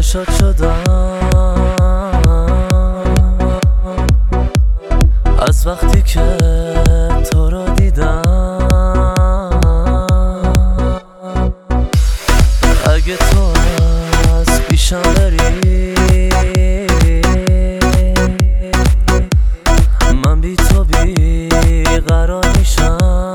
شاد شدم از وقتی که تو رو دیدم. اگه تو از پیشم بری من بی تو بیقرار میشم.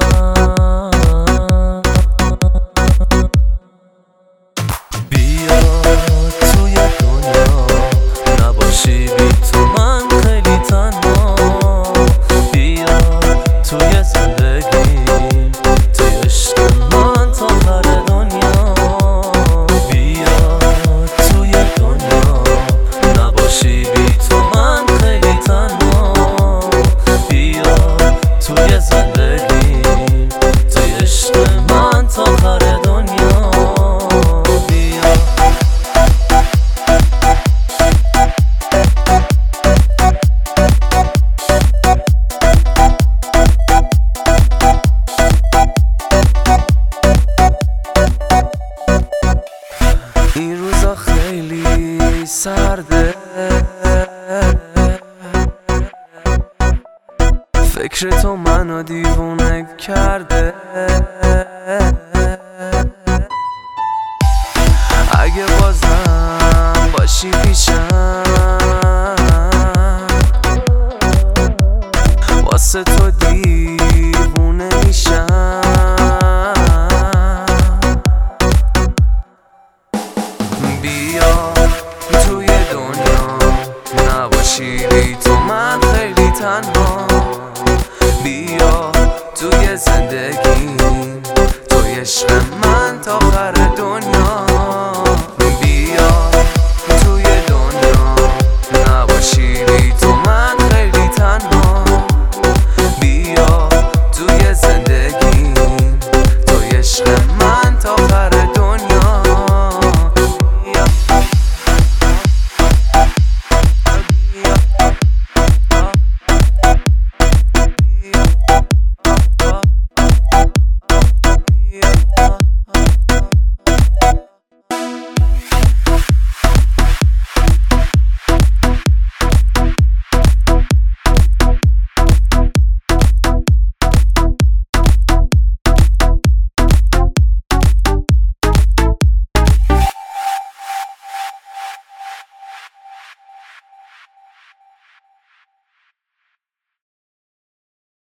بیا توی دنیا نباشی بی تو من خیلی تنها. بیا توی زندگیم توی عشق من تا آخر دنیا. بیا توی دنیا نباشی بی تو من خیلی تنها. بیا توی زندگیم توی عشق من تا آخر دنیا. این روزا خیلی سرده، فکر تو منو دیوونه کرده. اگه بازم باشی پیشم واسه تو دیوونه میشم. بیا توی دنیا نباشی بی تو من خیلی تنها. بیا توی زندگی توی عشق من تا آخر دنیا.